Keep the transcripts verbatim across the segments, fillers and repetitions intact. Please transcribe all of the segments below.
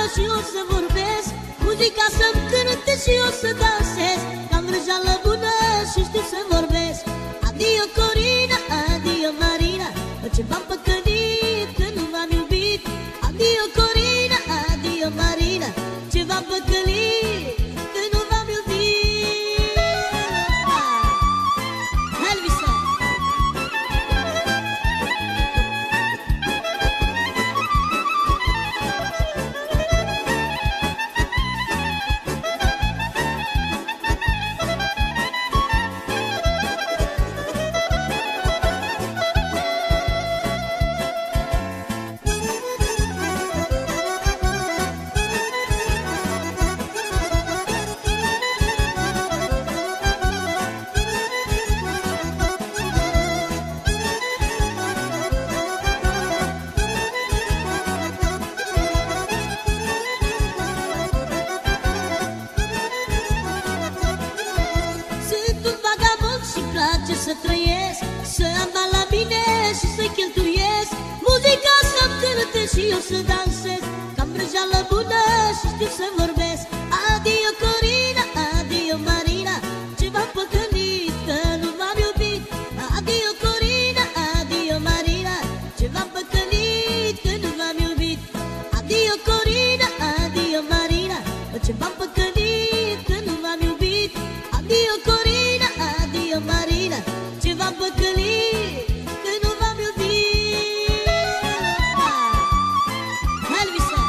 și o să vorbesc, muzica să-mi cânte și o să dansez. Am vrăjeală bună și știu să vorbesc. Adio Corina, adio Marina, ce v-am păcălit că nu v-am iubit. Adio Corina, adio Marina, ce v-am păcălit că nu v-am iubit. Elvisa. Să trăiesc, să am bani la mine și să cheltuiesc. Muzica să-mi cânte și eu să dansez, că am vrăjeală bună și știu să vorbesc. Adio Corina, adio Marina, ce v-am păcălit că nu v-am iubit. Adio Corina, adio Marina, ce v-am păcălit că nu v-am iubit. Adio Corina, adio Marina, ce v-am păcălit că nu v-am iubit. Adio Corina, adio Marina, ce v-am păcălit că nu v-am iubit. Elvisa.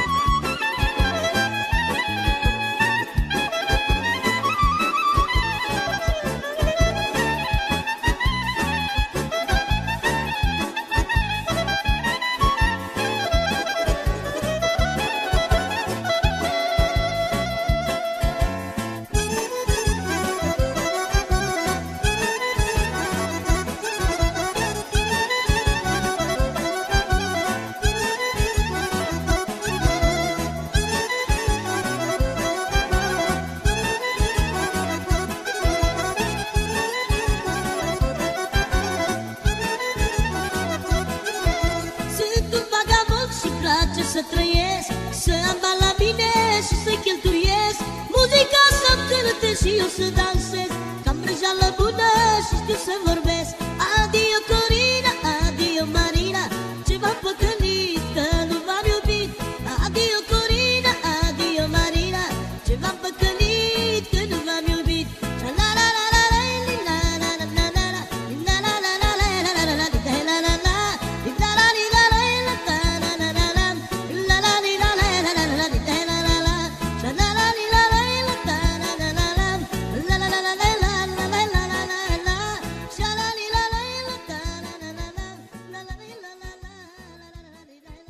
Să trăiesc, să am bani la mine și să cheltuiesc. Muzica să-mi cânte și eu să dansez, că am vrăjeală bună și știu să vorbesc.